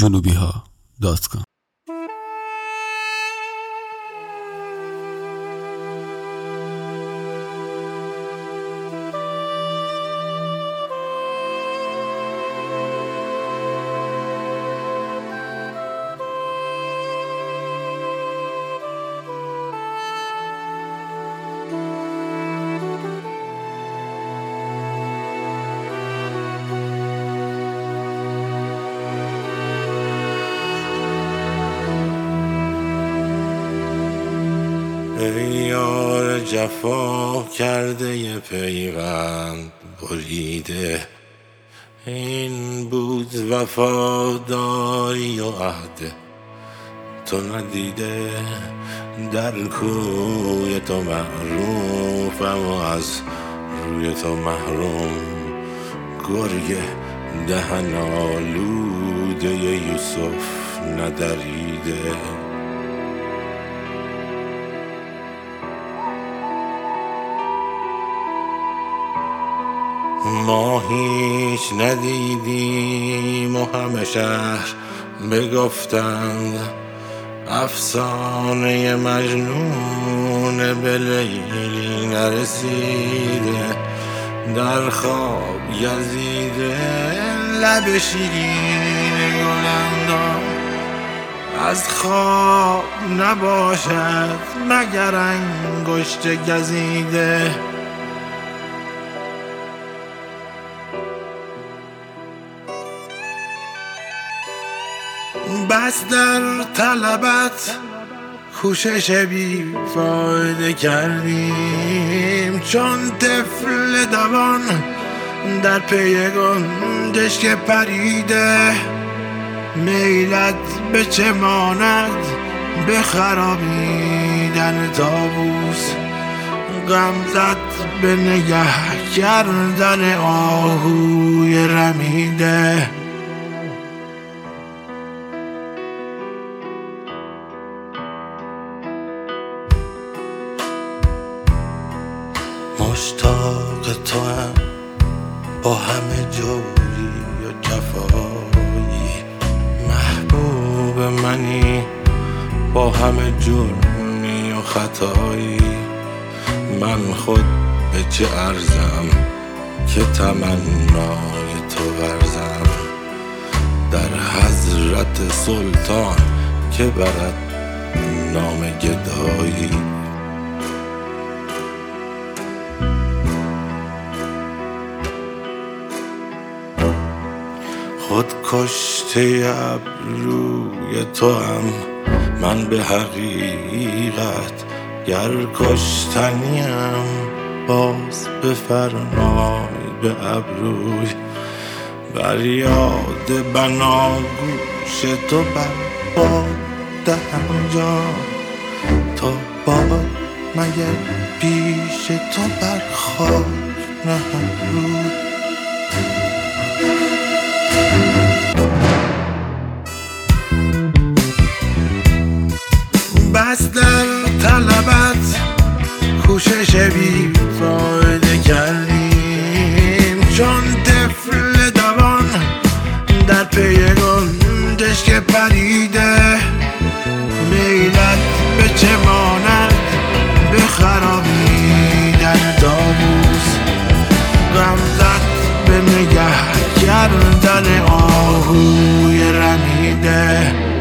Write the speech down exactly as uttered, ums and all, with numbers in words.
جنوبی ها دات کام. ای یار جفا کرده ی پیوند بریده، این بود وفاداری و عهد تو ندیده. در کوی تو معروفم و از روی تو محروم، گرگ دهن آلوده ی یوسف ندریده. ما هیچ ندیدیم و همه شهر بگفتند، افسانه مجنون به لیلی نرسیده. در خواب گزیده لب شیرین گلندام، از خواب نباشد مگر انگشت گزیده. بس در طلبت کوشش بی فایده کردیم، چون طفل دوان در پی گنجشک که پریده. میلت به چه ماند به خرابیدن طاووس، غمزت به نگه کردن آهوی رمیده. مشتاق تو هم با همه جوری و جفایی، محبوب منی با همه جرمی و خطایی. من خود به چه ارزم که تمنای تو ورزم، در حضرت سلطان که برد نام گدایی. خود کشته ابروی تو هم من به حقیقت، گر کشتنیم باز بفرمای به ابروی. بر یاد بناگوش تو بر باد دهم جان، تا باد مگر پیش تو بر خاک نهم روی. بس در طلبت کوشش بی فایده کردیم، چون طفل دوان در پی گنجشک که پریده. میلت به چه ماند به خرابیدن طاووس، غمزت به نگه کردن آهوی رمیده.